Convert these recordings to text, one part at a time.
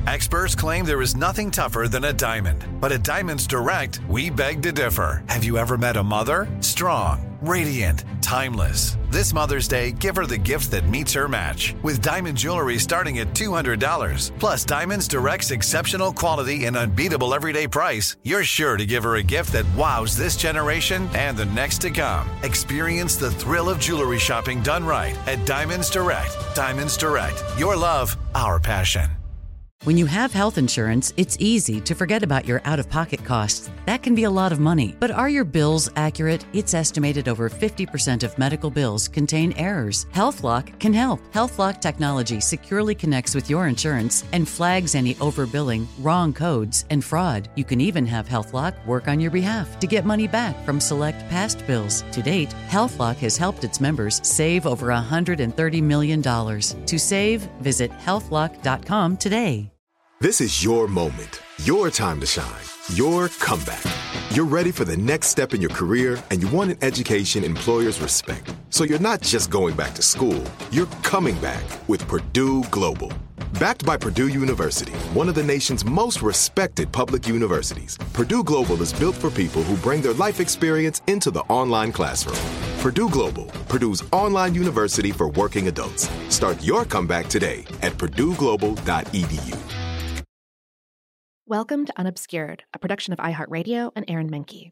Experts claim there is nothing tougher than a diamond. But at Diamonds Direct, we beg to differ. Have you ever met a mother? Strong, radiant, timeless. This Mother's Day, give her the gift that meets her match. With diamond jewelry starting at $200. Plus Diamonds Direct's exceptional quality and unbeatable everyday price, you're sure to give her a gift that wows this generation and the next to come. Experience the thrill of jewelry shopping done right at Diamonds Direct. Diamonds Direct. Your love, our passion. When you have health insurance, it's easy to forget about your out-of-pocket costs. That can be a lot of money. But are your bills accurate? It's estimated over 50% of medical bills contain errors. HealthLock can help. HealthLock technology securely connects with your insurance and flags any overbilling, wrong codes, and fraud. You can even have HealthLock work on your behalf to get money back from select past bills. To date, HealthLock has helped its members save over $130 million. To save, visit healthlock.com today. This is your moment, your time to shine, your comeback. You're ready for the next step in your career, and you want an education employers respect. So you're not just going back to school, you're coming back with Purdue Global. Backed by Purdue University, one of the nation's most respected public universities, Purdue Global is built for people who bring their life experience into the online classroom. Purdue Global, Purdue's online university for working adults. Start your comeback today at purdueglobal.edu. Welcome to Unobscured, a production of iHeartRadio and Aaron Menke.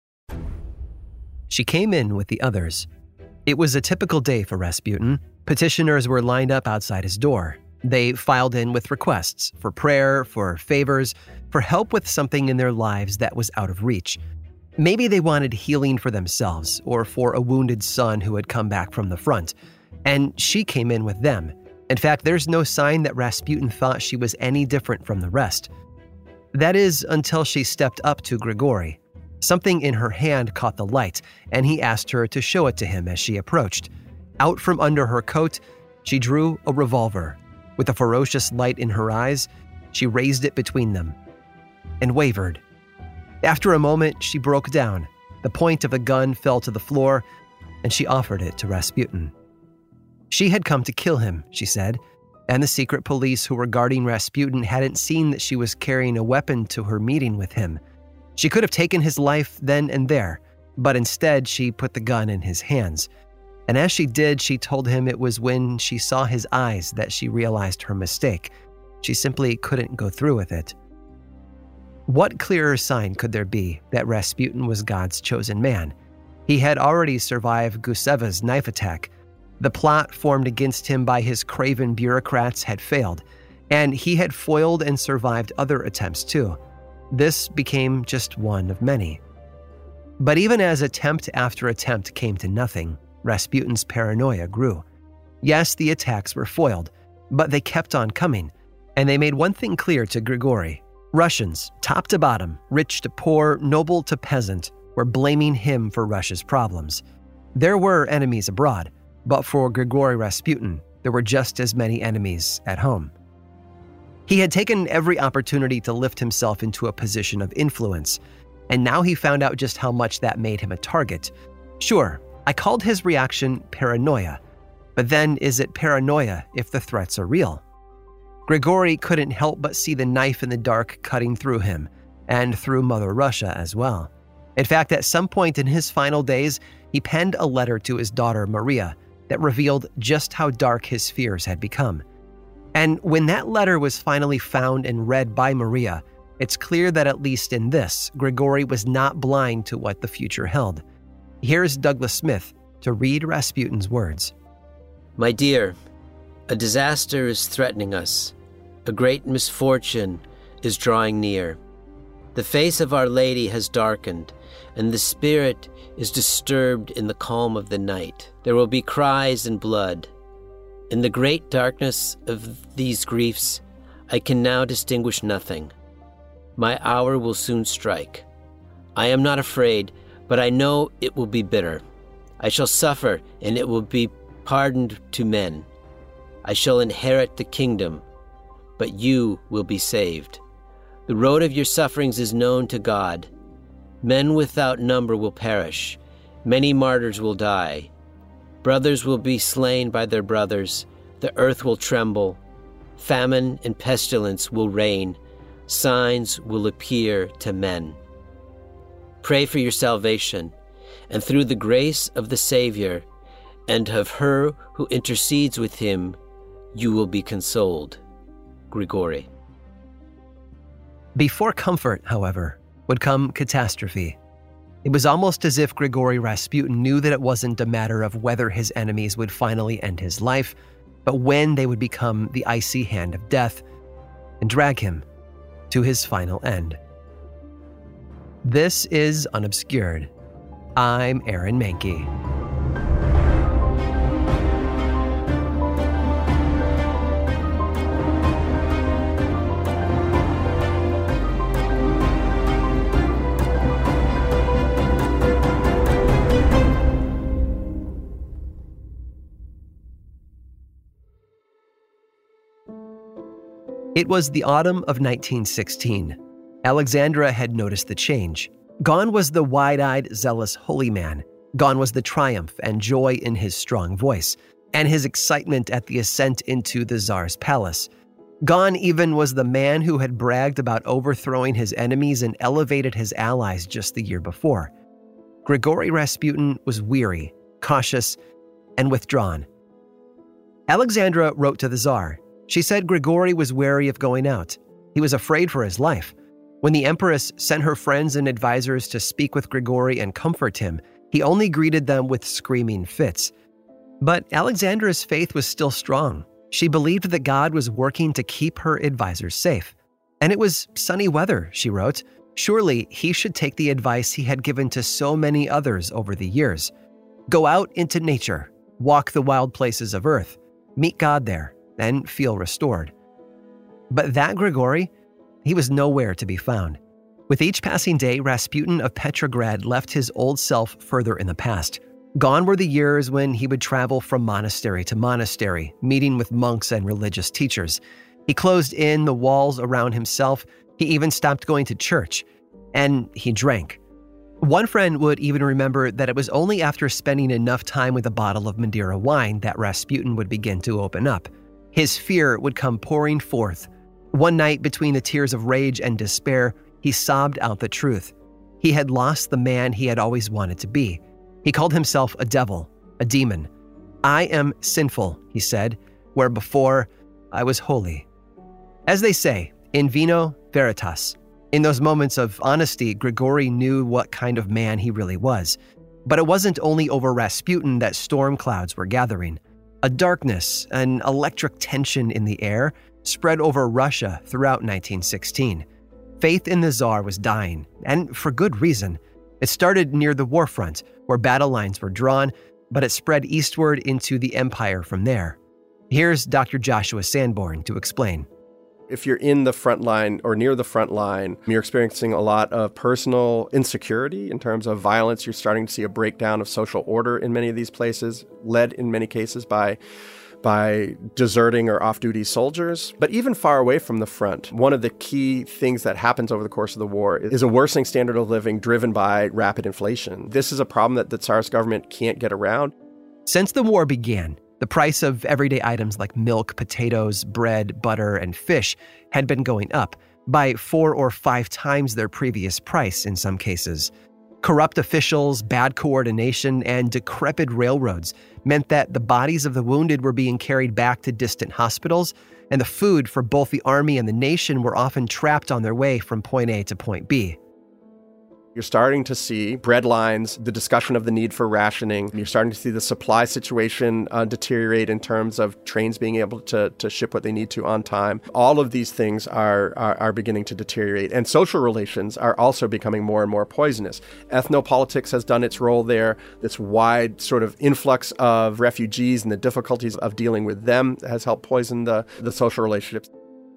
She came in with the others. It was a typical day for Rasputin. Petitioners were lined up outside his door. They filed in with requests for prayer, for favors, for help with something in their lives that was out of reach. Maybe they wanted healing for themselves or for a wounded son who had come back from the front. And she came in with them. In fact, there's no sign that Rasputin thought she was any different from the rest. That is, until she stepped up to Grigori. Something in her hand caught the light, and he asked her to show it to him as she approached. Out from under her coat, she drew a revolver. With a ferocious light in her eyes, she raised it between them and wavered. After a moment, she broke down. The point of the gun fell to the floor, and she offered it to Rasputin. She had come to kill him, she said, and the secret police who were guarding Rasputin hadn't seen that she was carrying a weapon to her meeting with him. She could have taken his life then and there, but instead she put the gun in his hands. And as she did, she told him it was when she saw his eyes that she realized her mistake. She simply couldn't go through with it. What clearer sign could there be that Rasputin was God's chosen man? He had already survived Guseva's knife attack. The plot formed against him by his craven bureaucrats had failed, and he had foiled and survived other attempts too. This became just one of many. But even as attempt after attempt came to nothing, Rasputin's paranoia grew. Yes, the attacks were foiled, but they kept on coming, and they made one thing clear to Grigori. Russians, top to bottom, rich to poor, noble to peasant, were blaming him for Russia's problems. There were enemies abroad, but for Grigori Rasputin, there were just as many enemies at home. He had taken every opportunity to lift himself into a position of influence, and now he found out just how much that made him a target. Sure, I called his reaction paranoia, but then is it paranoia if the threats are real? Grigori couldn't help but see the knife in the dark cutting through him, and through Mother Russia as well. In fact, at some point in his final days, he penned a letter to his daughter Maria that revealed just how dark his fears had become. And when that letter was finally found and read by Maria, it's clear that at least in this, Grigori was not blind to what the future held. Here's Douglas Smith to read Rasputin's words. My dear, a disaster is threatening us. A great misfortune is drawing near. The face of Our Lady has darkened, and the spirit is disturbed in the calm of the night. There will be cries and blood. In the great darkness of these griefs, I can now distinguish nothing. My hour will soon strike. I am not afraid, but I know it will be bitter. I shall suffer, and it will be pardoned to men. I shall inherit the kingdom, but you will be saved. The road of your sufferings is known to God. Men without number will perish. Many martyrs will die. Brothers will be slain by their brothers. The earth will tremble. Famine and pestilence will reign. Signs will appear to men. Pray for your salvation, and through the grace of the Savior and of her who intercedes with him, you will be consoled. Grigori. Before comfort, however, would come catastrophe. It was almost as if Grigori Rasputin knew that it wasn't a matter of whether his enemies would finally end his life, but when they would become the icy hand of death and drag him to his final end. This is Unobscured. I'm Aaron Mahnke. It was the autumn of 1916. Alexandra had noticed the change. Gone was the wide-eyed, zealous holy man. Gone was the triumph and joy in his strong voice, and his excitement at the ascent into the Tsar's palace. Gone even was the man who had bragged about overthrowing his enemies and elevated his allies just the year before. Grigori Rasputin was weary, cautious, and withdrawn. Alexandra wrote to the Tsar. She said Grigori was wary of going out. He was afraid for his life. When the Empress sent her friends and advisors to speak with Grigori and comfort him, he only greeted them with screaming fits. But Alexandra's faith was still strong. She believed that God was working to keep her advisors safe. And it was sunny weather, she wrote. Surely he should take the advice he had given to so many others over the years. Go out into nature, walk the wild places of earth, meet God there, and feel restored. But that Grigori, he was nowhere to be found. With each passing day, Rasputin of Petrograd left his old self further in the past. Gone were the years when he would travel from monastery to monastery, meeting with monks and religious teachers. He closed in the walls around himself. He even stopped going to church. And he drank. One friend would even remember that it was only after spending enough time with a bottle of Madeira wine that Rasputin would begin to open up. His fear would come pouring forth. One night, between the tears of rage and despair, he sobbed out the truth. He had lost the man he had always wanted to be. He called himself a devil, a demon. I am sinful, he said, where before I was holy. As they say, in vino veritas. In those moments of honesty, Grigori knew what kind of man he really was. But it wasn't only over Rasputin that storm clouds were gathering. A darkness, an electric tension in the air, spread over Russia throughout 1916. Faith in the Tsar was dying, and for good reason. It started near the war front, where battle lines were drawn, but it spread eastward into the empire from there. Here's Dr. Joshua Sanborn to explain. If you're in the front line or near the front line, you're experiencing a lot of personal insecurity in terms of violence. You're starting to see a breakdown of social order in many of these places, led in many cases by deserting or off-duty soldiers. But even far away from the front, one of the key things that happens over the course of the war is a worsening standard of living driven by rapid inflation. This is a problem that the Tsar's government can't get around. Since the war began, the price of everyday items like milk, potatoes, bread, butter, and fish had been going up by 4 or 5 times their previous price in some cases. Corrupt officials, bad coordination, and decrepit railroads meant that the bodies of the wounded were being carried back to distant hospitals, and the food for both the army and the nation were often trapped on their way from point A to point B. You're starting to see bread lines, the discussion of the need for rationing. You're starting to see the supply situation deteriorate in terms of trains being able to ship what they need to on time. All of these things are beginning to deteriorate. And social relations are also becoming more and more poisonous. Ethnopolitics has done its role there. This wide sort of influx of refugees and the difficulties of dealing with them has helped poison the social relationships.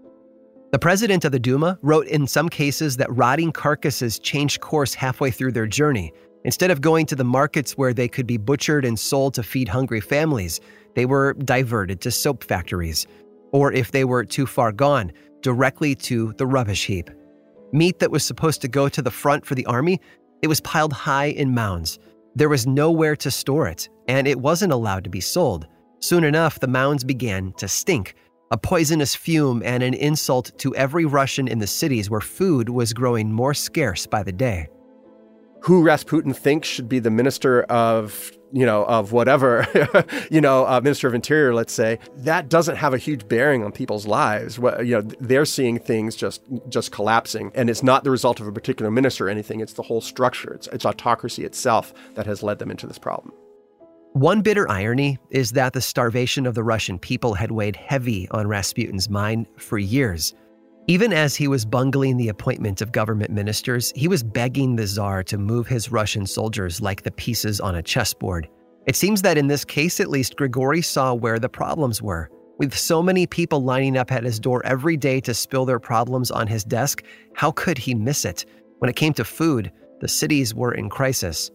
The president of the Duma wrote in some cases that rotting carcasses changed course halfway through their journey. Instead of going to the markets where they could be butchered and sold to feed hungry families, they were diverted to soap factories. Or if they were too far gone, directly to the rubbish heap. Meat that was supposed to go to the front for the army, it was piled high in mounds. There was nowhere to store it, and it wasn't allowed to be sold. Soon enough, the mounds began to stink. a poisonous fume and an insult to every Russian in the cities where food was growing more scarce by the day. Who Rasputin thinks should be the minister of whatever, Minister of Interior, let's say, that doesn't have a huge bearing on people's lives. They're seeing things just collapsing. And it's not the result of a particular minister or anything. It's the whole structure. It's autocracy itself that has led them into this problem. One bitter irony is that the starvation of the Russian people had weighed heavy on Rasputin's mind for years. Even as he was bungling the appointment of government ministers, he was begging the Tsar to move his Russian soldiers like the pieces on a chessboard. It seems that in this case, at least, Grigory saw where the problems were. With so many people lining up at his door every day to spill their problems on his desk, how could he miss it? When it came to food, the cities were in crisis.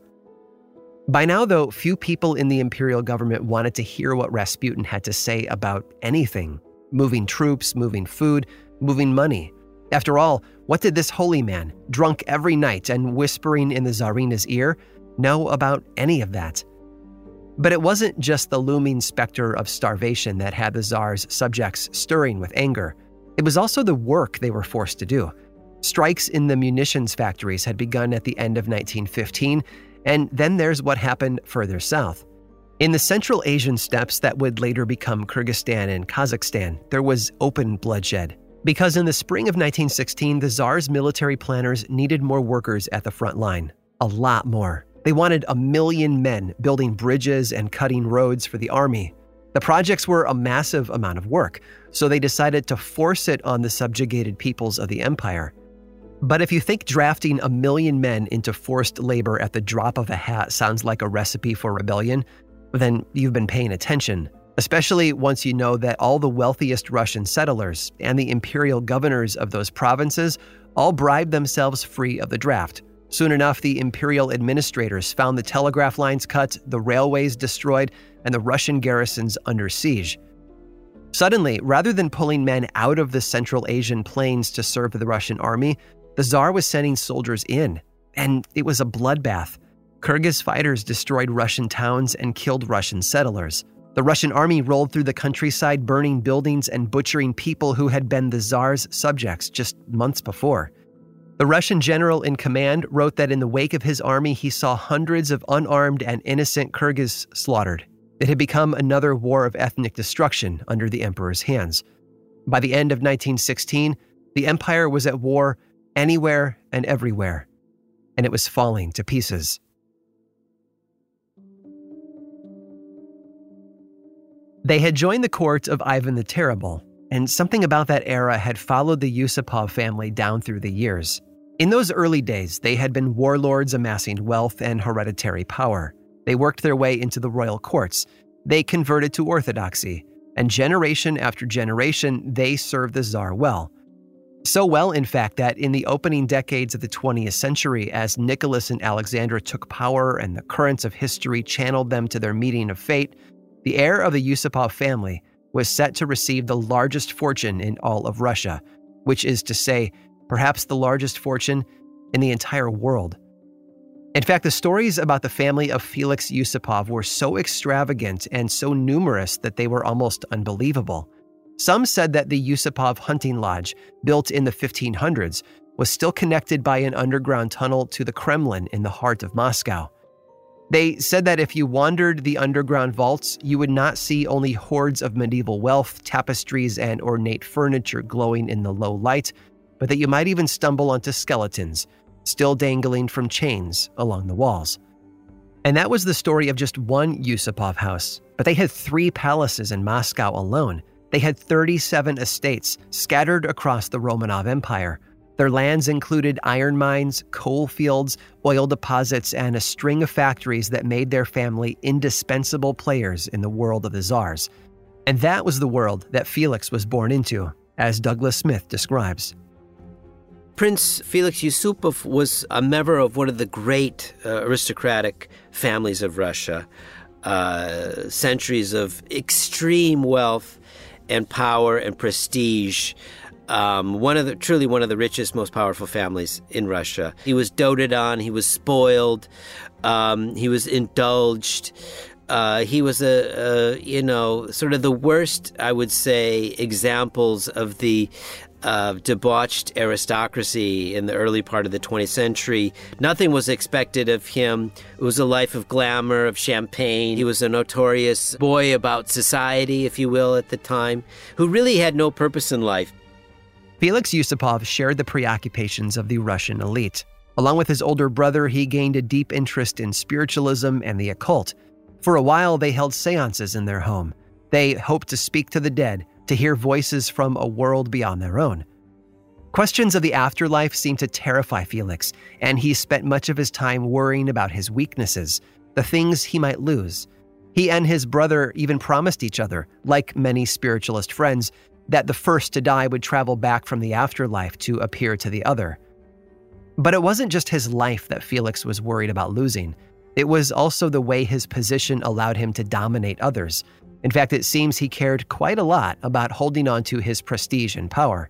By now, though, few people in the imperial government wanted to hear what Rasputin had to say about anything. Moving troops, moving food, moving money. After all, what did this holy man, drunk every night and whispering in the Tsarina's ear, know about any of that? But it wasn't just the looming specter of starvation that had the Tsar's subjects stirring with anger. It was also the work they were forced to do. Strikes in the munitions factories had begun at the end of 1915, and then there's what happened further south. In the Central Asian steppes that would later become Kyrgyzstan and Kazakhstan, there was open bloodshed. Because in the spring of 1916, the Tsar's military planners needed more workers at the front line. A lot more. They wanted 1 million men building bridges and cutting roads for the army. The projects were a massive amount of work, so they decided to force it on the subjugated peoples of the empire. But if you think drafting 1 million men into forced labor at the drop of a hat sounds like a recipe for rebellion, then you've been paying attention. Especially once you know that all the wealthiest Russian settlers and the imperial governors of those provinces all bribed themselves free of the draft. Soon enough, the imperial administrators found the telegraph lines cut, the railways destroyed, and the Russian garrisons under siege. Suddenly, rather than pulling men out of the Central Asian plains to serve the Russian army, the Tsar was sending soldiers in, and it was a bloodbath. Kyrgyz fighters destroyed Russian towns and killed Russian settlers. The Russian army rolled through the countryside, burning buildings and butchering people who had been the Tsar's subjects just months before. The Russian general in command wrote that in the wake of his army, he saw hundreds of unarmed and innocent Kyrgyz slaughtered. It had become another war of ethnic destruction under the emperor's hands. By the end of 1916, the empire was at war anywhere and everywhere, and it was falling to pieces. They had joined the court of Ivan the Terrible, and something about that era had followed the Yusupov family down through the years. In those early days, they had been warlords amassing wealth and hereditary power. They worked their way into the royal courts. They converted to orthodoxy, and generation after generation, they served the Tsar well. So well, in fact, that in the opening decades of the 20th century, as Nicholas and Alexandra took power and the currents of history channeled them to their meeting of fate, the heir of the Yusupov family was set to receive the largest fortune in all of Russia, which is to say, perhaps the largest fortune in the entire world. In fact, the stories about the family of Felix Yusupov were so extravagant and so numerous that they were almost unbelievable. Some said that the Yusupov hunting lodge, built in the 1500s, was still connected by an underground tunnel to the Kremlin in the heart of Moscow. They said that if you wandered the underground vaults, you would not see only hordes of medieval wealth, tapestries, and ornate furniture glowing in the low light, but that you might even stumble onto skeletons, still dangling from chains along the walls. And that was the story of just one Yusupov house, but they had 3 palaces in Moscow alone. They had 37 estates scattered across the Romanov Empire. Their lands included iron mines, coal fields, oil deposits, and a string of factories that made their family indispensable players in the world of the Tsars. And that was the world that Felix was born into, as Douglas Smith describes. Prince Felix Yusupov was a member of one of the great aristocratic families of Russia. Centuries of extreme wealth and power and prestige. Truly one of the richest, most powerful families in Russia. He was doted on, he was spoiled, he was indulged. He was sort of the worst, I would say, examples of the debauched aristocracy in the early part of the 20th century. Nothing was expected of him. It was a life of glamour, of champagne. He was a notorious boy about society, if you will, at the time, who really had no purpose in life. Felix Yusupov shared the preoccupations of the Russian elite. Along with his older brother, he gained a deep interest in spiritualism and the occult. For a while, they held seances in their home. They hoped to speak to the dead, to hear voices from a world beyond their own. Questions of the afterlife seemed to terrify Felix, and he spent much of his time worrying about his weaknesses, the things he might lose. He and his brother even promised each other, like many spiritualist friends, that the first to die would travel back from the afterlife to appear to the other. But it wasn't just his life that Felix was worried about losing. It was also the way his position allowed him to dominate others. In fact, it seems he cared quite a lot about holding on to his prestige and power.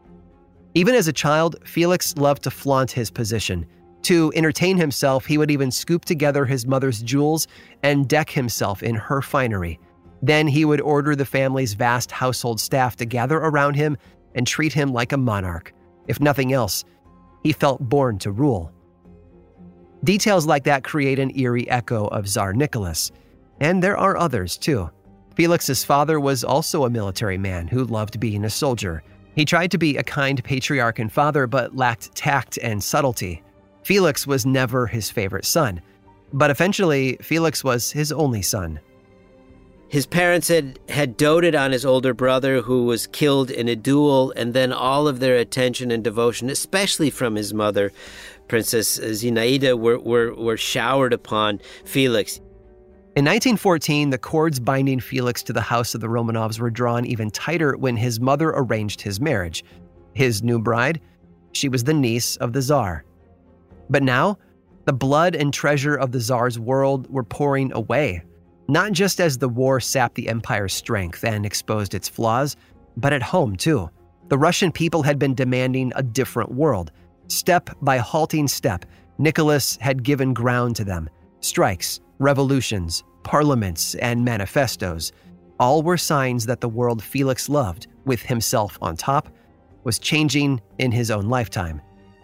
Even as a child, Felix loved to flaunt his position. To entertain himself, he would even scoop together his mother's jewels and deck himself in her finery. Then he would order the family's vast household staff to gather around him and treat him like a monarch. If nothing else, he felt born to rule. Details like that create an eerie echo of Tsar Nicholas. And there are others, too. Felix's father was also a military man who loved being a soldier. He tried to be a kind patriarch and father, but lacked tact and subtlety. Felix was never his favorite son, but eventually Felix was his only son. His parents had doted on his older brother, who was killed in a duel, and then all of their attention and devotion, especially from his mother, Princess Zinaida, were showered upon Felix. In 1914, the cords binding Felix to the house of the Romanovs were drawn even tighter when his mother arranged his marriage. His new bride, she was the niece of the Tsar. But now, the blood and treasure of the Tsar's world were pouring away, not just as the war sapped the empire's strength and exposed its flaws, but at home too. The Russian people had been demanding a different world. Step by halting step, Nicholas had given ground to them. Strikes, revolutions, parliaments, and manifestos, all were signs that the world Felix loved, with himself on top, was changing in his own lifetime.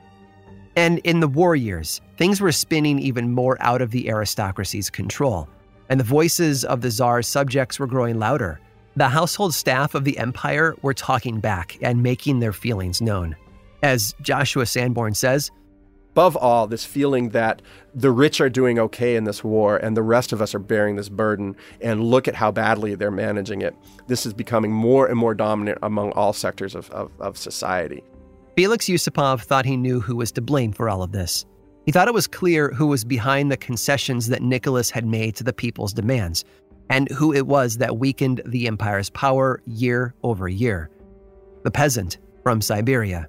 And in the war years, things were spinning even more out of the aristocracy's control, and the voices of the Tsar's subjects were growing louder. The household staff of the empire were talking back and making their feelings known. As Joshua Sanborn says, above all, this feeling that the rich are doing okay in this war and the rest of us are bearing this burden, and look at how badly they're managing it. This is becoming more and more dominant among all sectors of society. Felix Yusupov thought he knew who was to blame for all of this. He thought it was clear who was behind the concessions that Nicholas had made to the people's demands, and who it was that weakened the empire's power year over year. The peasant from Siberia.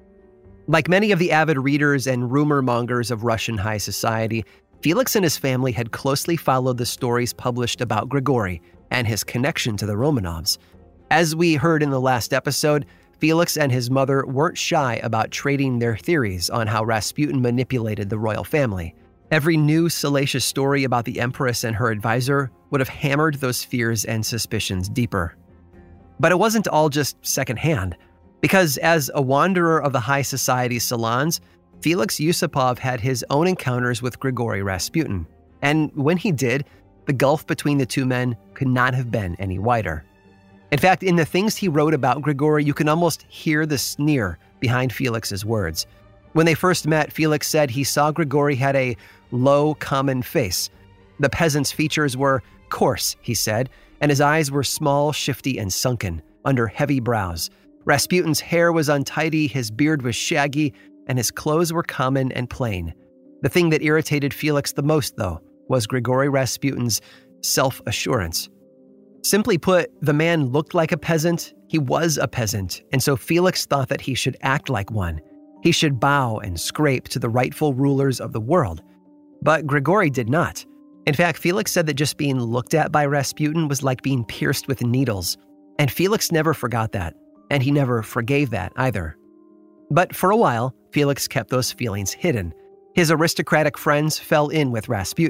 Like many of the avid readers and rumor mongers of Russian high society, Felix and his family had closely followed the stories published about Grigory and his connection to the Romanovs. As we heard in the last episode, Felix and his mother weren't shy about trading their theories on how Rasputin manipulated the royal family. Every new salacious story about the empress and her advisor would have hammered those fears and suspicions deeper. But it wasn't all just secondhand. Because as a wanderer of the high society salons, Felix Yusupov had his own encounters with Grigory Rasputin. And when he did, the gulf between the two men could not have been any wider. In fact, in the things he wrote about Grigory, you can almost hear the sneer behind Felix's words. When they first met, Felix said he saw Grigory had a low, common face. The peasant's features were coarse, he said, and his eyes were small, shifty, and sunken, under heavy brows. Rasputin's hair was untidy, his beard was shaggy, and his clothes were common and plain. The thing that irritated Felix the most, though, was Grigory Rasputin's self-assurance. Simply put, the man looked like a peasant, he was a peasant, and so Felix thought that he should act like one. He should bow and scrape to the rightful rulers of the world. But Grigory did not. In fact, Felix said that just being looked at by Rasputin was like being pierced with needles. And Felix never forgot that. And he never forgave that either. But for a while, Felix kept those feelings hidden. His aristocratic friends fell in with Rasputin.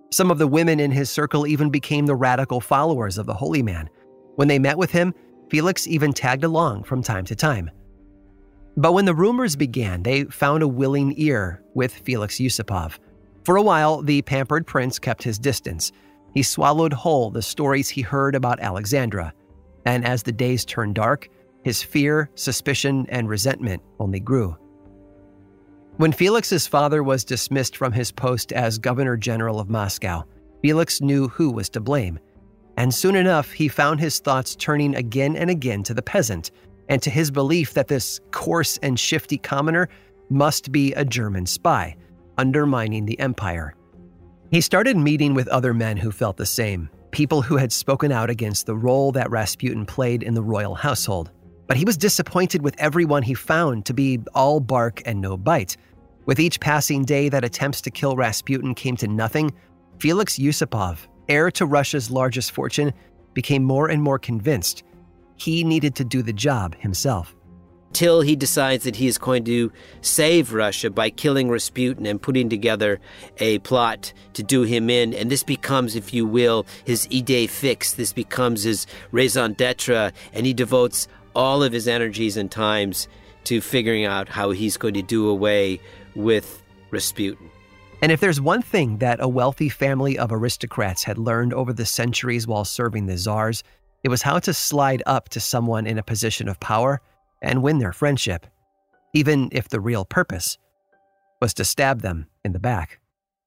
Some of the women in his circle even became the radical followers of the holy man. When they met with him, Felix even tagged along from time to time. But when the rumors began, they found a willing ear with Felix Yusupov. For a while, the pampered prince kept his distance. He swallowed whole the stories he heard about Alexandra. And as the days turned dark, his fear, suspicion, and resentment only grew. When Felix's father was dismissed from his post as Governor General of Moscow, Felix knew who was to blame. And soon enough, he found his thoughts turning again and again to the peasant, and to his belief that this coarse and shifty commoner must be a German spy, undermining the empire. He started meeting with other men who felt the same, people who had spoken out against the role that Rasputin played in the royal household. But he was disappointed with everyone he found to be all bark and no bite. With each passing day that attempts to kill Rasputin came to nothing, Felix Yusupov, heir to Russia's largest fortune, became more and more convinced he needed to do the job himself. Till he decides that he is going to save Russia by killing Rasputin and putting together a plot to do him in. And this becomes, if you will, his idée fixe. This becomes his raison d'etre, and he devotes all of his energies and times to figuring out how he's going to do away with Rasputin. And if there's one thing that a wealthy family of aristocrats had learned over the centuries while serving the czars, it was how to slide up to someone in a position of power and win their friendship, even if the real purpose was to stab them in the back.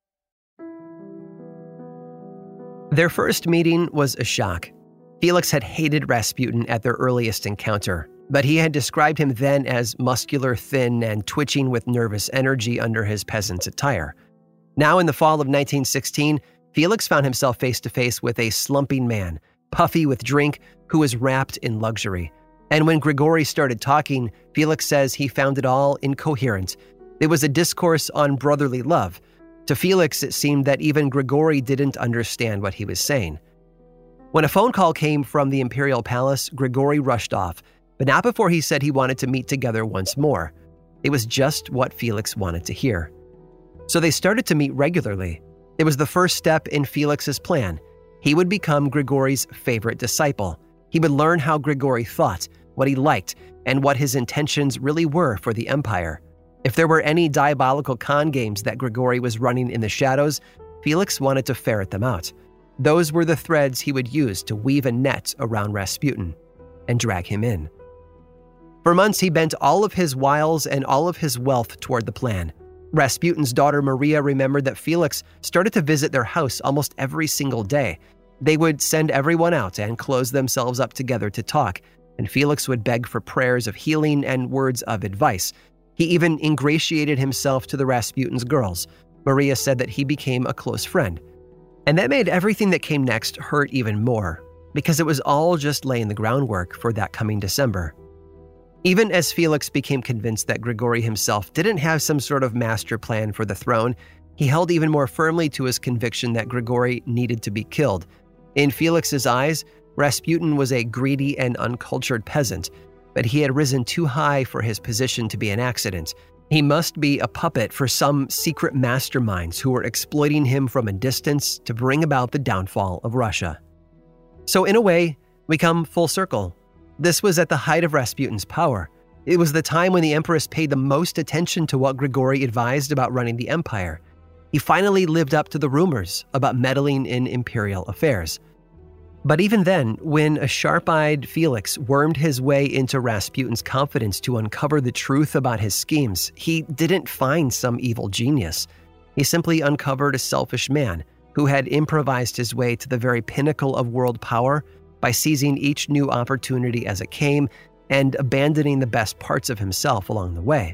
Their first meeting was a shock. Felix had hated Rasputin at their earliest encounter, but he had described him then as muscular, thin, and twitching with nervous energy under his peasant's attire. Now in the fall of 1916, Felix found himself face-to-face with a slumping man, puffy with drink, who was wrapped in luxury. And when Grigory started talking, Felix says he found it all incoherent. It was a discourse on brotherly love. To Felix, it seemed that even Grigory didn't understand what he was saying. When a phone call came from the imperial palace, Grigory rushed off, but not before he said he wanted to meet together once more. It was just what Felix wanted to hear. So they started to meet regularly. It was the first step in Felix's plan. He would become Grigory's favorite disciple. He would learn how Grigory thought, what he liked, and what his intentions really were for the empire. If there were any diabolical con games that Grigory was running in the shadows, Felix wanted to ferret them out. Those were the threads he would use to weave a net around Rasputin and drag him in. For months, he bent all of his wiles and all of his wealth toward the plan. Rasputin's daughter Maria remembered that Felix started to visit their house almost every single day. They would send everyone out and close themselves up together to talk, and Felix would beg for prayers of healing and words of advice. He even ingratiated himself to the Rasputin's girls. Maria said that he became a close friend. And that made everything that came next hurt even more, because it was all just laying the groundwork for that coming December. Even as Felix became convinced that Grigory himself didn't have some sort of master plan for the throne, he held even more firmly to his conviction that Grigory needed to be killed. In Felix's eyes, Rasputin was a greedy and uncultured peasant, but he had risen too high for his position to be an accident. He must be a puppet for some secret masterminds who were exploiting him from a distance to bring about the downfall of Russia. So in a way, we come full circle. This was at the height of Rasputin's power. It was the time when the Empress paid the most attention to what Grigory advised about running the empire. He finally lived up to the rumors about meddling in imperial affairs. But even then, when a sharp-eyed Felix wormed his way into Rasputin's confidence to uncover the truth about his schemes, he didn't find some evil genius. He simply uncovered a selfish man who had improvised his way to the very pinnacle of world power by seizing each new opportunity as it came and abandoning the best parts of himself along the way.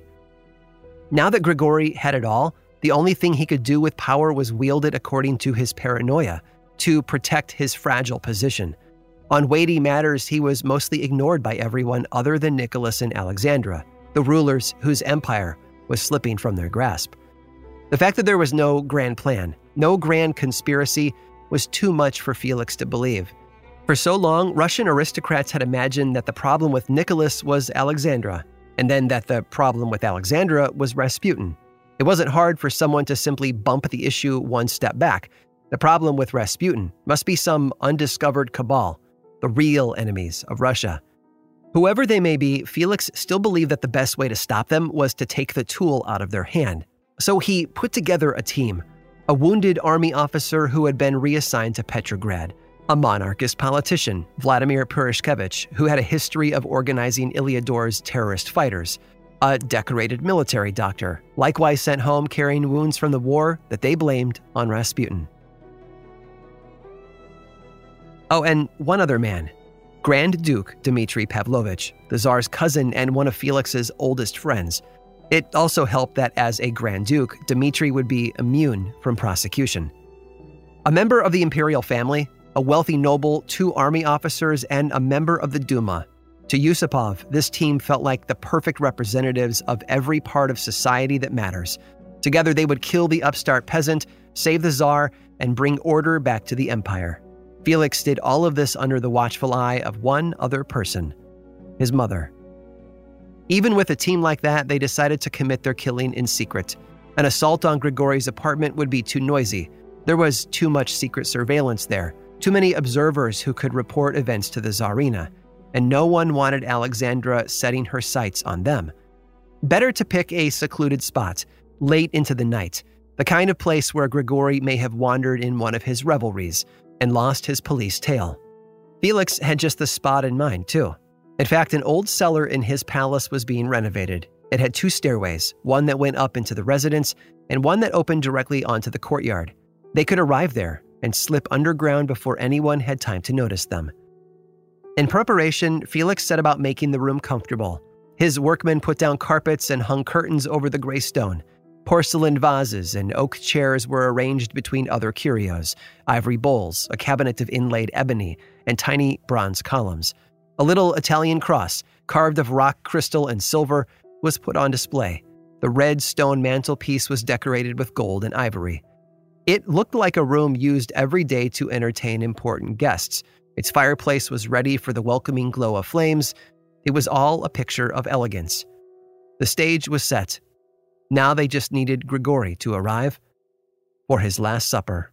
Now that Grigory had it all, the only thing he could do with power was wield it according to his paranoia, to protect his fragile position. On weighty matters, he was mostly ignored by everyone other than Nicholas and Alexandra, the rulers whose empire was slipping from their grasp. The fact that there was no grand plan, no grand conspiracy, was too much for Felix to believe. For so long, Russian aristocrats had imagined that the problem with Nicholas was Alexandra, and then that the problem with Alexandra was Rasputin. It wasn't hard for someone to simply bump the issue one step back. The problem with Rasputin must be some undiscovered cabal, the real enemies of Russia. Whoever they may be, Felix still believed that the best way to stop them was to take the tool out of their hand. So he put together a team, a wounded army officer who had been reassigned to Petrograd, a monarchist politician, Vladimir Purishkevich, who had a history of organizing Ilyador's terrorist fighters, a decorated military doctor, likewise sent home carrying wounds from the war that they blamed on Rasputin. Oh, and one other man, Grand Duke Dmitry Pavlovich, the Tsar's cousin and one of Felix's oldest friends. It also helped that as a Grand Duke, Dmitry would be immune from prosecution. A member of the imperial family, a wealthy noble, 2 army officers, and a member of the Duma. To Yusupov, this team felt like the perfect representatives of every part of society that matters. Together they would kill the upstart peasant, save the Tsar, and bring order back to the empire. Felix did all of this under the watchful eye of one other person, his mother. Even with a team like that, they decided to commit their killing in secret. An assault on Grigory's apartment would be too noisy. There was too much secret surveillance there, too many observers who could report events to the Tsarina, and no one wanted Alexandra setting her sights on them. Better to pick a secluded spot, late into the night, the kind of place where Grigory may have wandered in one of his revelries and lost his police tail. Felix had just the spot in mind, too. In fact, an old cellar in his palace was being renovated. It had 2 stairways, one that went up into the residence and one that opened directly onto the courtyard. They could arrive there and slip underground before anyone had time to notice them. In preparation, Felix set about making the room comfortable. His workmen put down carpets and hung curtains over the gray stone. Porcelain vases and oak chairs were arranged between other curios, ivory bowls, a cabinet of inlaid ebony, and tiny bronze columns. A little Italian cross, carved of rock crystal and silver, was put on display. The red stone mantelpiece was decorated with gold and ivory. It looked like a room used every day to entertain important guests. Its fireplace was ready for the welcoming glow of flames. It was all a picture of elegance. The stage was set. Now they just needed Grigory to arrive for his last supper.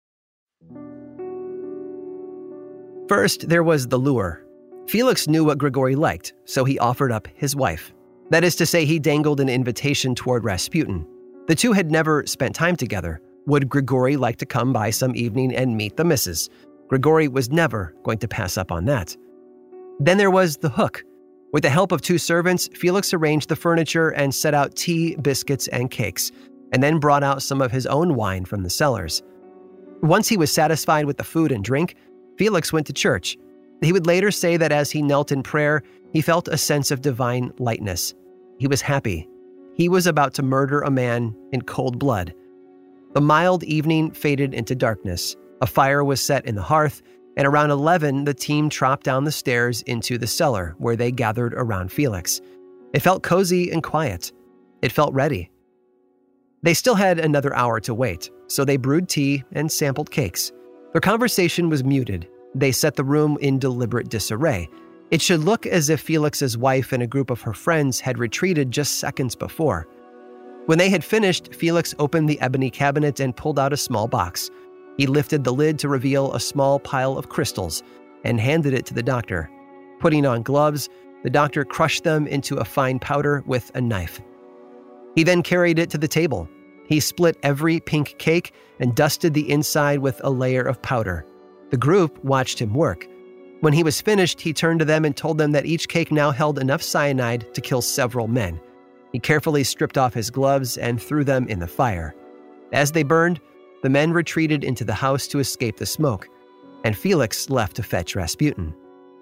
First, there was the lure. Felix knew what Grigory liked, so he offered up his wife. That is to say, he dangled an invitation toward Rasputin. The two had never spent time together. Would Grigory like to come by some evening and meet the missus? Grigory was never going to pass up on that. Then there was the hook. With the help of 2 servants, Felix arranged the furniture and set out tea, biscuits, and cakes, and then brought out some of his own wine from the cellars. Once he was satisfied with the food and drink, Felix went to church. He would later say that as he knelt in prayer, he felt a sense of divine lightness. He was happy. He was about to murder a man in cold blood. The mild evening faded into darkness. A fire was set in the hearth, and around 11, the team tropped down the stairs into the cellar where they gathered around Felix. It felt cozy and quiet. It felt ready. They still had another hour to wait, so they brewed tea and sampled cakes. Their conversation was muted. They set the room in deliberate disarray. It should look as if Felix's wife and a group of her friends had retreated just seconds before. When they had finished, Felix opened the ebony cabinet and pulled out a small box. He lifted the lid to reveal a small pile of crystals and handed it to the doctor. Putting on gloves, the doctor crushed them into a fine powder with a knife. He then carried it to the table. He split every pink cake and dusted the inside with a layer of powder. The group watched him work. When he was finished, he turned to them and told them that each cake now held enough cyanide to kill several men. He carefully stripped off his gloves and threw them in the fire. As they burned, the men retreated into the house to escape the smoke, and Felix left to fetch Rasputin.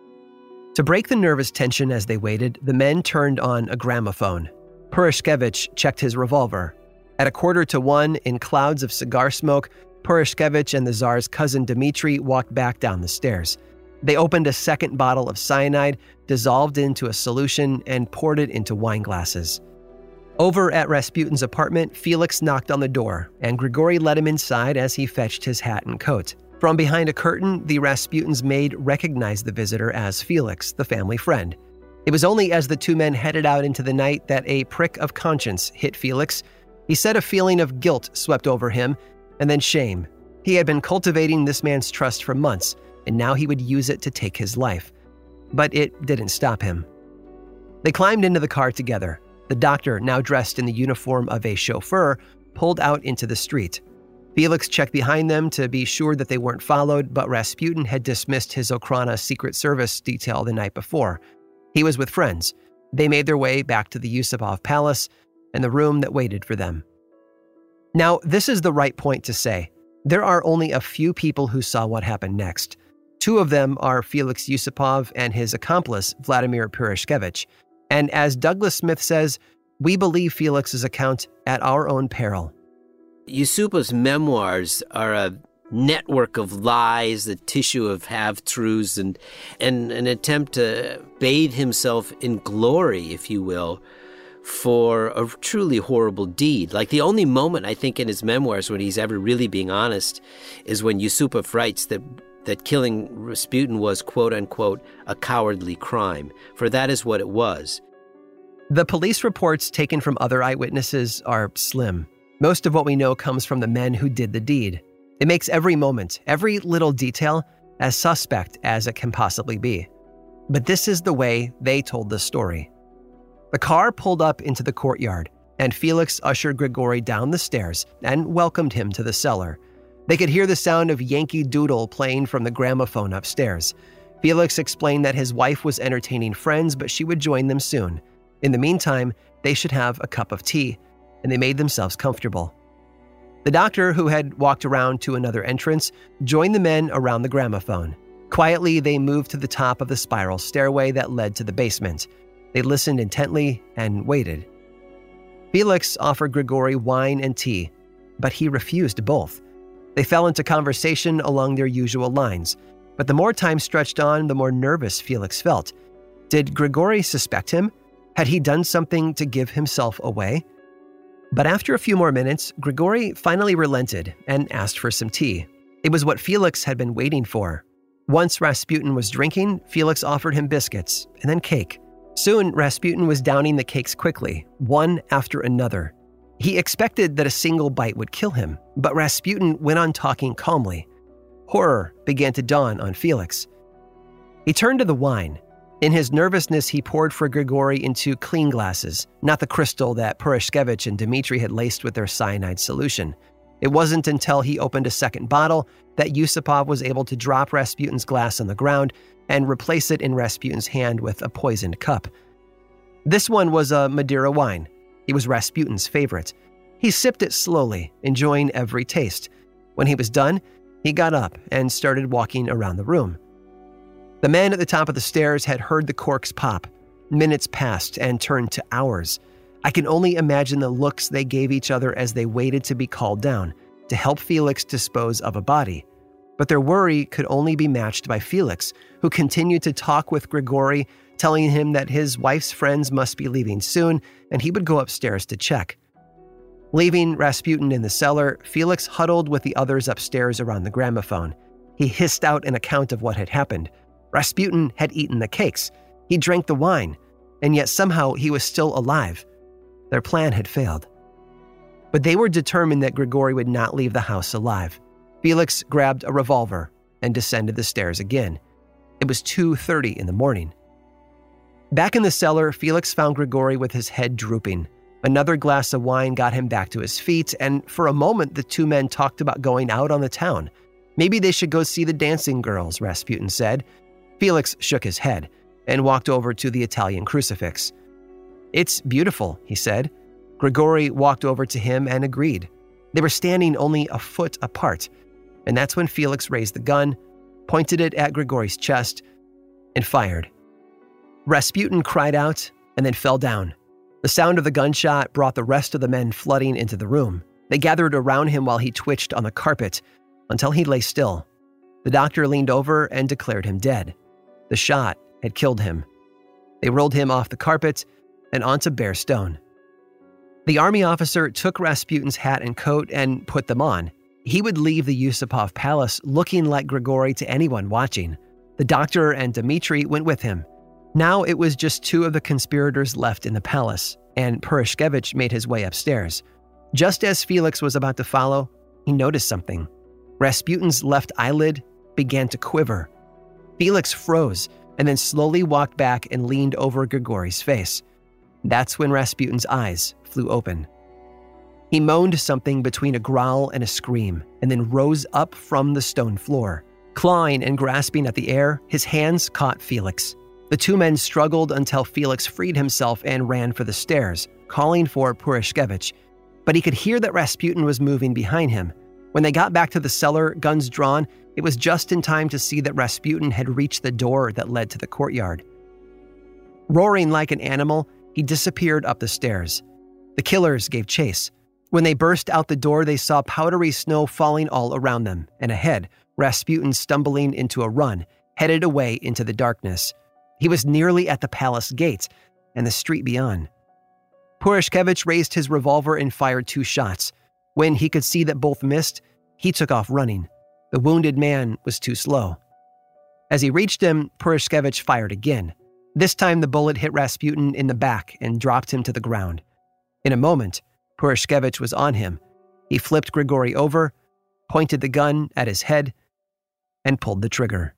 To break the nervous tension as they waited, the men turned on a gramophone. Purishkevich checked his revolver. At 1:45, in clouds of cigar smoke, Purishkevich and the Tsar's cousin Dmitry walked back down the stairs. They opened a second bottle of cyanide, dissolved into a solution, and poured it into wine glasses. Over at Rasputin's apartment, Felix knocked on the door, and Grigory let him inside as he fetched his hat and coat. From behind a curtain, the Rasputin's maid recognized the visitor as Felix, the family friend. It was only as the 2 men headed out into the night that a prick of conscience hit Felix. He said a feeling of guilt swept over him, and then shame. He had been cultivating this man's trust for months, and now he would use it to take his life. But it didn't stop him. They climbed into the car together. The doctor, now dressed in the uniform of a chauffeur, pulled out into the street. Felix checked behind them to be sure that they weren't followed, but Rasputin had dismissed his Okrana Secret Service detail the night before. He was with friends. They made their way back to the Yusupov Palace and the room that waited for them. Now, this is the right point to say. There are only a few people who saw what happened next. Two of them are Felix Yusupov and his accomplice, Vladimir Purishkevich. And as Douglas Smith says, we believe Felix's account at our own peril. Yusupov's memoirs are a network of lies, the tissue of half-truths, and an attempt to bathe himself in glory, if you will, for a truly horrible deed. Like, the only moment, I think, in his memoirs when he's ever really being honest is when Yusupov writes that killing Rasputin was, quote-unquote, a cowardly crime, for that is what it was. The police reports taken from other eyewitnesses are slim. Most of what we know comes from the men who did the deed. It makes every moment, every little detail, as suspect as it can possibly be. But this is the way they told the story. The car pulled up into the courtyard, and Felix ushered Grigory down the stairs and welcomed him to the cellar. They could hear the sound of Yankee Doodle playing from the gramophone upstairs. Felix explained that his wife was entertaining friends, but she would join them soon. In the meantime, they should have a cup of tea, and they made themselves comfortable. The doctor, who had walked around to another entrance, joined the men around the gramophone. Quietly, they moved to the top of the spiral stairway that led to the basement. They listened intently and waited. Felix offered Grigory wine and tea, but he refused both. They fell into conversation along their usual lines, but the more time stretched on, the more nervous Felix felt. Did Grigory suspect him? Had he done something to give himself away? But after a few more minutes, Grigory finally relented and asked for some tea. It was what Felix had been waiting for. Once Rasputin was drinking, Felix offered him biscuits and then cake. Soon, Rasputin was downing the cakes quickly, one after another. He expected that a single bite would kill him, but Rasputin went on talking calmly. Horror began to dawn on Felix. He turned to the wine. In his nervousness, he poured for Grigory into clean glasses, not the crystal that Purishkevich and Dmitri had laced with their cyanide solution. It wasn't until he opened a second bottle that Yusupov was able to drop Rasputin's glass on the ground and replace it in Rasputin's hand with a poisoned cup. This one was a Madeira wine. It was Rasputin's favorite. He sipped it slowly, enjoying every taste. When he was done, he got up and started walking around the room. The men at the top of the stairs had heard the corks pop. Minutes passed and turned to hours. I can only imagine the looks they gave each other as they waited to be called down, to help Felix dispose of a body. But their worry could only be matched by Felix, who continued to talk with Grigory, telling him that his wife's friends must be leaving soon, and he would go upstairs to check. Leaving Rasputin in the cellar, Felix huddled with the others upstairs around the gramophone. He hissed out an account of what had happened. Rasputin had eaten the cakes. He drank the wine, and yet somehow he was still alive. Their plan had failed. But they were determined that Grigory would not leave the house alive. Felix grabbed a revolver and descended the stairs again. It was 2:30 in the morning. Back in the cellar, Felix found Grigory with his head drooping. Another glass of wine got him back to his feet, and for a moment the two men talked about going out on the town. Maybe they should go see the dancing girls, Rasputin said. Felix shook his head and walked over to the Italian crucifix. "It's beautiful," he said. Grigory walked over to him and agreed. They were standing only a foot apart, and that's when Felix raised the gun, pointed it at Grigory's chest, and fired. Rasputin cried out and then fell down. The sound of the gunshot brought the rest of the men flooding into the room. They gathered around him while he twitched on the carpet until he lay still. The doctor leaned over and declared him dead. The shot had killed him. They rolled him off the carpet and onto bare stone. The army officer took Rasputin's hat and coat and put them on. He would leave the Yusupov Palace looking like Grigory to anyone watching. The doctor and Dmitri went with him. Now it was just two of the conspirators left in the palace, and Purishkevich made his way upstairs. Just as Felix was about to follow, he noticed something. Rasputin's left eyelid began to quiver. Felix froze and then slowly walked back and leaned over Grigory's face. That's when Rasputin's eyes flew open. He moaned something between a growl and a scream, and then rose up from the stone floor. Clawing and grasping at the air, his hands caught Felix. The two men struggled until Felix freed himself and ran for the stairs, calling for Purishkevich. But he could hear that Rasputin was moving behind him. When they got back to the cellar, guns drawn, it was just in time to see that Rasputin had reached the door that led to the courtyard. Roaring like an animal, he disappeared up the stairs. The killers gave chase. When they burst out the door, they saw powdery snow falling all around them, and ahead, Rasputin stumbling into a run, headed away into the darkness. He was nearly at the palace gate and the street beyond. Purishkevich raised his revolver and fired 2 shots. When he could see that both missed, he took off running. The wounded man was too slow. As he reached him, Purishkevich fired again. This time the bullet hit Rasputin in the back and dropped him to the ground. In a moment, Purishkevich was on him. He flipped Grigory over, pointed the gun at his head, and pulled the trigger.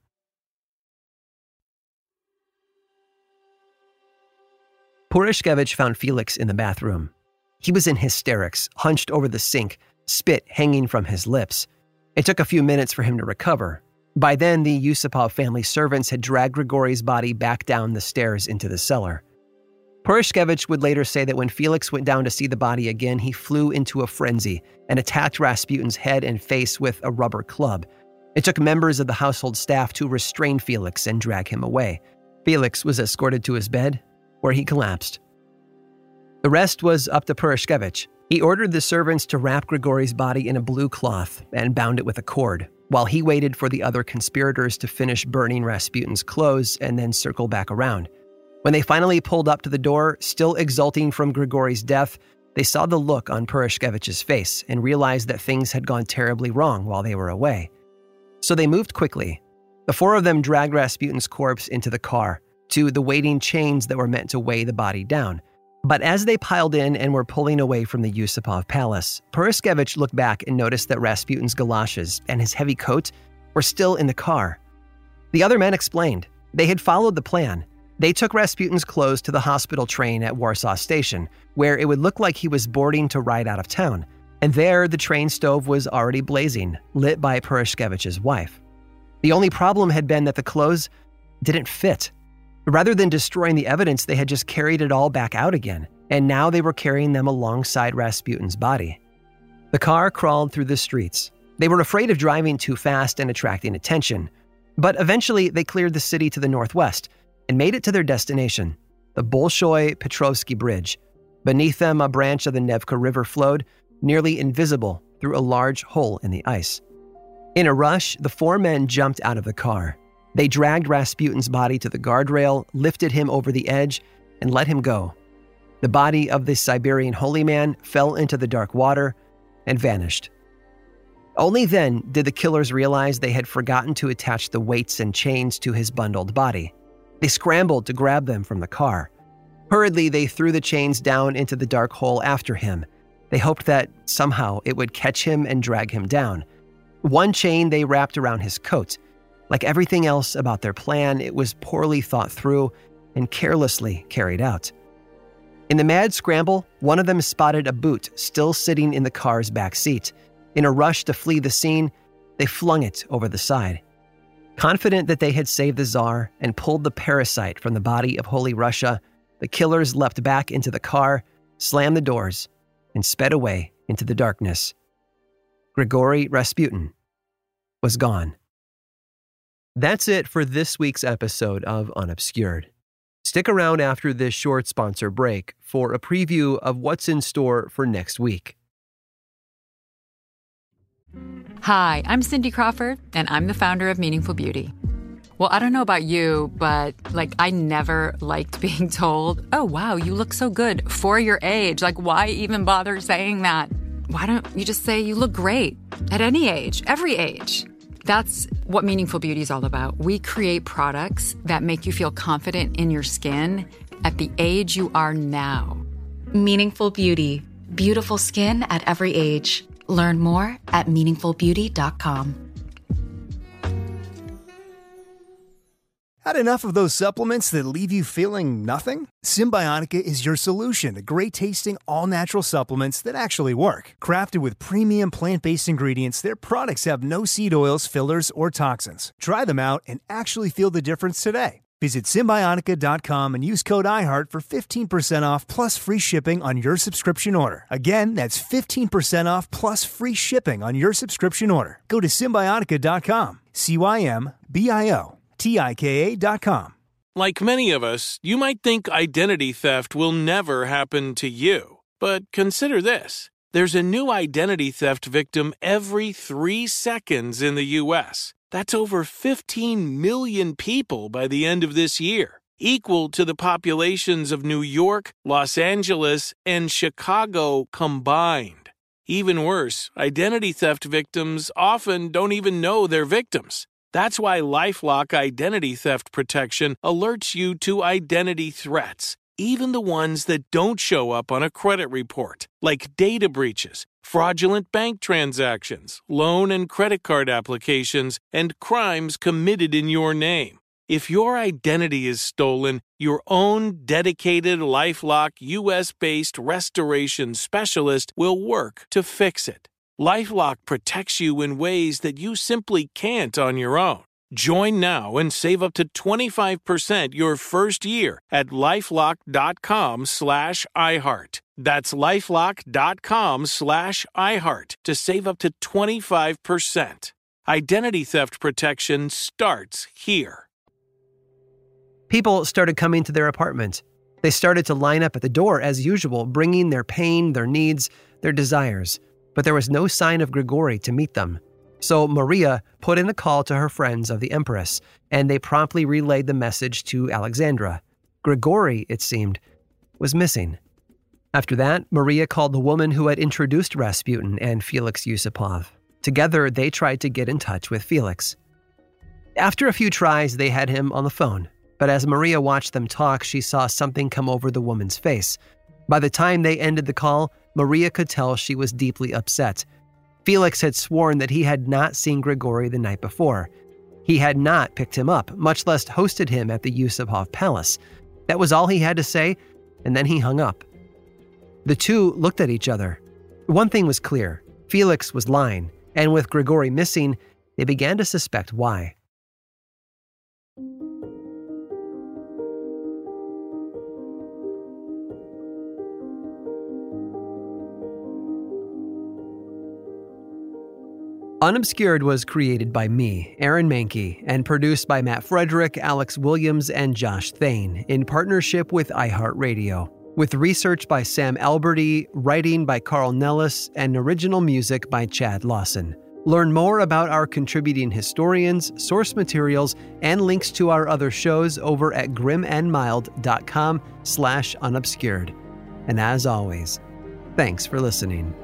Purishkevich found Felix in the bathroom. He was in hysterics, hunched over the sink, spit hanging from his lips. It took a few minutes for him to recover. By then, the Yusupov family servants had dragged Grigory's body back down the stairs into the cellar. Purishkevich would later say that when Felix went down to see the body again, he flew into a frenzy and attacked Rasputin's head and face with a rubber club. It took members of the household staff to restrain Felix and drag him away. Felix was escorted to his bed, where he collapsed. The rest was up to Purishkevich. He ordered the servants to wrap Grigory's body in a blue cloth and bound it with a cord, while he waited for the other conspirators to finish burning Rasputin's clothes and then circle back around. When they finally pulled up to the door, still exulting from Grigory's death, they saw the look on Purishkevich's face and realized that things had gone terribly wrong while they were away. So they moved quickly. The 4 of them dragged Rasputin's corpse into the car, to the waiting chains that were meant to weigh the body down. But as they piled in and were pulling away from the Yusupov palace, Purishkevich looked back and noticed that Rasputin's galoshes and his heavy coat were still in the car. The other men explained. They had followed the plan. They took Rasputin's clothes to the hospital train at Warsaw Station, where it would look like he was boarding to ride out of town. And there, the train stove was already blazing, lit by Purishkevich's wife. The only problem had been that the clothes didn't fit. Rather than destroying the evidence, they had just carried it all back out again, and now they were carrying them alongside Rasputin's body. The car crawled through the streets. They were afraid of driving too fast and attracting attention, but eventually they cleared the city to the northwest and made it to their destination, the Bolshoi Petrovsky Bridge. Beneath them, a branch of the Nevka River flowed, nearly invisible through a large hole in the ice. In a rush, the 4 men jumped out of the car. They dragged Rasputin's body to the guardrail, lifted him over the edge, and let him go. The body of the Siberian holy man fell into the dark water and vanished. Only then did the killers realize they had forgotten to attach the weights and chains to his bundled body. They scrambled to grab them from the car. Hurriedly, they threw the chains down into the dark hole after him. They hoped that somehow it would catch him and drag him down. One chain they wrapped around his coat. Like everything else about their plan, it was poorly thought through and carelessly carried out. In the mad scramble, one of them spotted a boot still sitting in the car's back seat. In a rush to flee the scene, they flung it over the side. Confident that they had saved the Tsar and pulled the parasite from the body of Holy Russia, the killers leapt back into the car, slammed the doors, and sped away into the darkness. Grigory Rasputin was gone. That's it for this week's episode of Unobscured. Stick around after this short sponsor break for a preview of what's in store for next week. Hi, I'm Cindy Crawford, and I'm the founder of Meaningful Beauty. Well, I don't know about you, but I never liked being told, oh, wow, you look so good for your age. Why even bother saying that? Why don't you just say you look great at any age, every age? That's what Meaningful Beauty is all about. We create products that make you feel confident in your skin at the age you are now. Meaningful Beauty. Beautiful skin at every age. Learn more at meaningfulbeauty.com. Had enough of those supplements that leave you feeling nothing? Symbiotica is your solution to great-tasting, all-natural supplements that actually work. Crafted with premium plant-based ingredients, their products have no seed oils, fillers, or toxins. Try them out and actually feel the difference today. Visit Symbiotica.com and use code IHEART for 15% off plus free shipping on your subscription order. Again, that's 15% off plus free shipping on your subscription order. Go to Symbiotica.com, Symbiotika.com. Like many of us, you might think identity theft will never happen to you. But consider this. There's a new identity theft victim every 3 seconds in the U.S. That's over 15 million people by the end of this year, equal to the populations of New York, Los Angeles, and Chicago combined. Even worse, identity theft victims often don't even know they're victims. That's why LifeLock Identity Theft Protection alerts you to identity threats, even the ones that don't show up on a credit report, like data breaches, fraudulent bank transactions, loan and credit card applications, and crimes committed in your name. If your identity is stolen, your own dedicated LifeLock US-based restoration specialist will work to fix it. LifeLock protects you in ways that you simply can't on your own. Join now and save up to 25% your first year at LifeLock.com/iHeart. That's LifeLock.com/iHeart to save up to 25%. Identity theft protection starts here. People started coming to their apartment. They started to line up at the door as usual, bringing their pain, their needs, their desires. But there was no sign of Grigori to meet them. So Maria put in a call to her friends of the Empress, and they promptly relayed the message to Alexandra. Grigori, it seemed, was missing. After that, Maria called the woman who had introduced Rasputin and Felix Yusupov. Together, they tried to get in touch with Felix. After a few tries, they had him on the phone. But as Maria watched them talk, she saw something come over the woman's face. By the time they ended the call, Maria could tell she was deeply upset. Felix had sworn that he had not seen Grigori the night before. He had not picked him up, much less hosted him at the Yusupov Palace. That was all he had to say, and then he hung up. The two looked at each other. One thing was clear. Felix was lying, and with Grigori missing, they began to suspect why. Unobscured was created by me, Aaron Mahnke, and produced by Matt Frederick, Alex Williams, and Josh Thane in partnership with iHeartRadio, with research by Sam Alberti, writing by Carl Nellis, and original music by Chad Lawson. Learn more about our contributing historians, source materials, and links to our other shows over at grimandmild.com/unobscured. And as always, thanks for listening.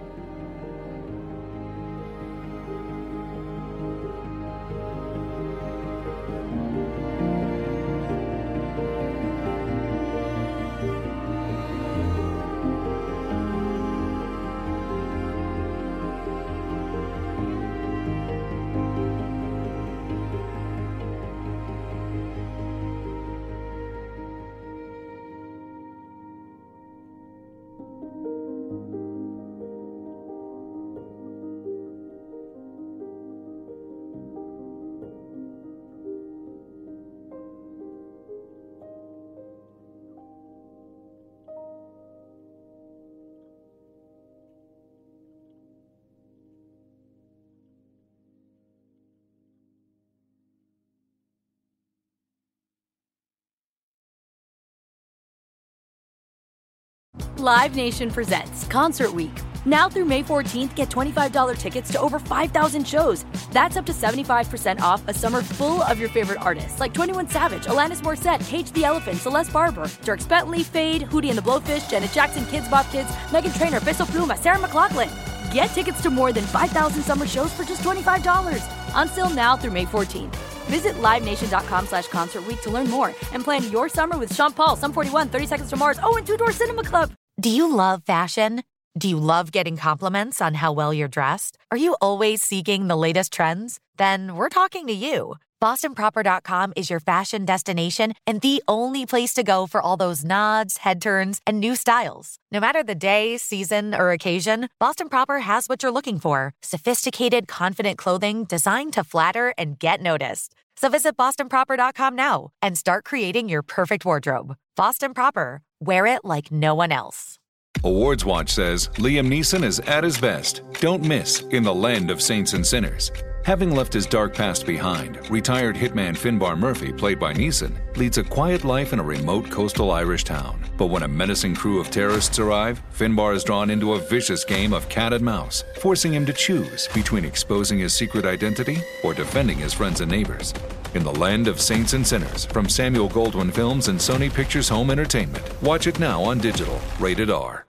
Live Nation presents Concert Week. Now through May 14th, get $25 tickets to over 5,000 shows. That's up to 75% off a summer full of your favorite artists like 21 Savage, Alanis Morissette, Cage the Elephant, Celeste Barber, Dierks Bentley, Fade, Hootie and the Blowfish, Janet Jackson, Kidz Bop Kids, Meghan Trainor, Peso Pluma, Sarah McLachlan. Get tickets to more than 5,000 summer shows for just $25. Until now through May 14th. Visit LiveNation.com/Concert Week to learn more and plan your summer with Sean Paul, Sum 41, 30 Seconds to Mars, and Two Door Cinema Club. Do you love fashion? Do you love getting compliments on how well you're dressed? Are you always seeking the latest trends? Then we're talking to you. BostonProper.com is your fashion destination and the only place to go for all those nods, head turns, and new styles. No matter the day, season, or occasion, Boston Proper has what you're looking for. Sophisticated, confident clothing designed to flatter and get noticed. So visit BostonProper.com now and start creating your perfect wardrobe. Boston Proper. Wear it like no one else. Awards Watch says Liam Neeson is at his best. Don't miss In the Land of Saints and Sinners. Having left his dark past behind, retired hitman Finbar Murphy, played by Neeson, leads a quiet life in a remote coastal Irish town. But when a menacing crew of terrorists arrive, Finbar is drawn into a vicious game of cat and mouse, forcing him to choose between exposing his secret identity or defending his friends and neighbors. In the Land of Saints and Sinners, from Samuel Goldwyn Films and Sony Pictures Home Entertainment. Watch it now on digital. Rated R.